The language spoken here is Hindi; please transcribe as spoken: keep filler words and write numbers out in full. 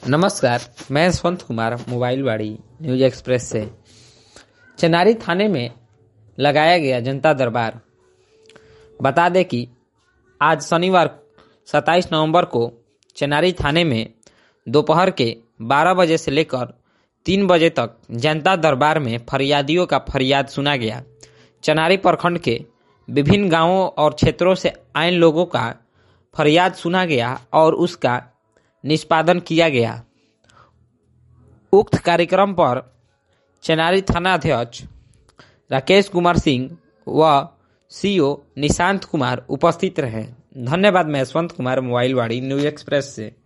नमस्कार, मैं Yashwant Kumar mobile Wadi news express से। चनारी थाने में लगाया गया जनता दरबार। बता दें कि आज शनिवार सत्ताईस नवंबर को चनारी थाने में दोपहर के बारह बजे से लेकर तीन बजे तक जनता दरबार में फरियादियों का फरियाद सुना गया। चनारी प्रखंड के विभिन्न गांवों और क्षेत्रों से आए लोगों का फरियाद सुना गया और उसका निष्पादन किया गया। उक्त कार्यक्रम पर चनारी थाना अध्यक्ष राकेश कुमार सिंह व सीओ निशांत कुमार उपस्थित रहे। धन्यवाद। मैं Yashwant Kumar mobile Wadi news express से।